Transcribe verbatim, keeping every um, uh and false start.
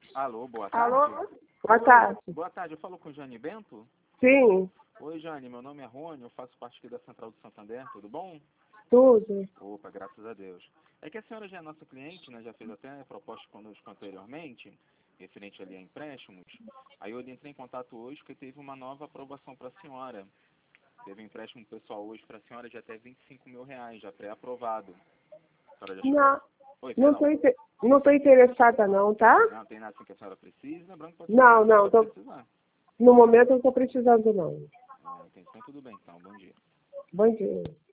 Alô, boa tarde. Alô? Boa tarde. Boa tarde, eu falo com Jane Bento? Sim, Oi, Jane, meu nome é Rony, eu faço parte aqui da Central do Santander, tudo bom? tudo. Opa, graças a Deus. É que a senhora já é nossa cliente, né, já fez até proposta conosco anteriormente, referente ali a empréstimos. Aí eu entrei em contato hoje porque teve uma nova aprovação para a senhora. Teve um empréstimo pessoal hoje para a senhora de até vinte e cinco mil reais, já pré-aprovado. A senhora já chegou? Não, Oi, não perdão. tô, inte- não tô interessada não, tá? Não tem nada assim que a senhora precisa, lembrando que pode ser Não, que a não, senhora tô, precisar. no momento eu não tô precisando não. Ah, entendi. Então tudo bem, então, bom dia. Bom dia.